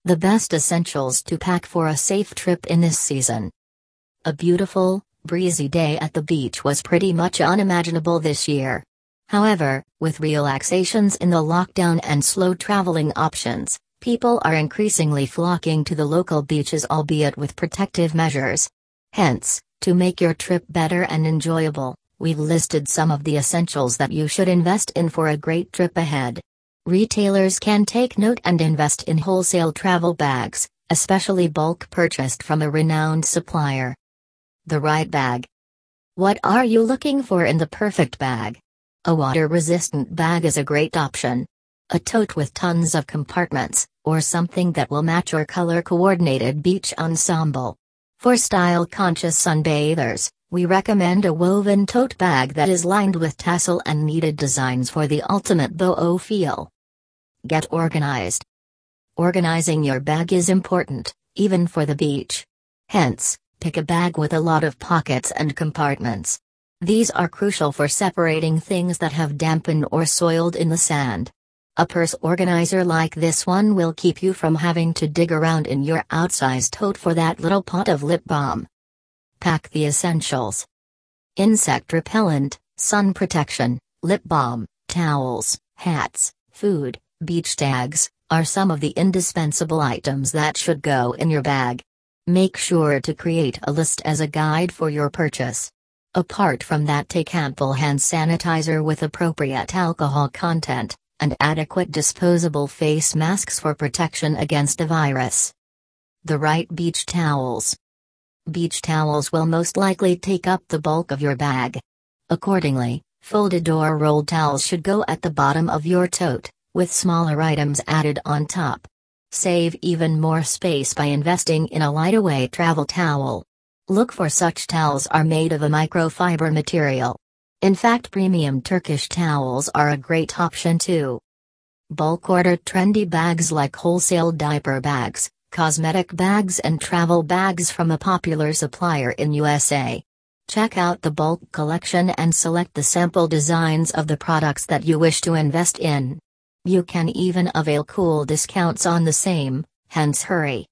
The best essentials to pack for a safe trip in this season. A beautiful, breezy day at the beach was pretty much unimaginable this year. However, with relaxations in the lockdown and slow traveling options, people are increasingly flocking to the local beaches, albeit with protective measures. Hence, to make your trip better and enjoyable, we've listed some of the essentials that you should invest in for a great trip ahead. Retailers can take note and invest in wholesale travel bags, especially bulk purchased from a renowned supplier. The right bag. What are you looking for in the perfect bag? A water-resistant bag is a great option. A tote with tons of compartments, or something that will match your color-coordinated beach ensemble. For style-conscious sunbathers, we recommend a woven tote bag that is lined with tassel and needed designs for the ultimate boho feel. Get organized. Organizing your bag is important, even for the beach. Hence, pick a bag with a lot of pockets and compartments. These are crucial for separating things that have dampened or soiled in the sand. A purse organizer like this one will keep you from having to dig around in your outsized tote for that little pot of lip balm. Pack the essentials. Insect repellent, sun protection, lip balm, towels, hats, food, beach tags, are some of the indispensable items that should go in your bag. Make sure to create a list as a guide for your purchase. Apart from that, take ample hand sanitizer with appropriate alcohol content, and adequate disposable face masks for protection against the virus. The right beach towels. Beach towels will most likely take up the bulk of your bag. Accordingly, folded or rolled towels should go at the bottom of your tote, with smaller items added on top. Save even more space by investing in a lightweight travel towel. Look for such towels are made of a microfiber material. In fact, premium Turkish towels are a great option too. Bulk order trendy bags like wholesale diaper bags, cosmetic bags and travel bags from a popular supplier in USA. Check out the bulk collection and select the sample designs of the products that you wish to invest in. You can even avail cool discounts on the same, hence hurry.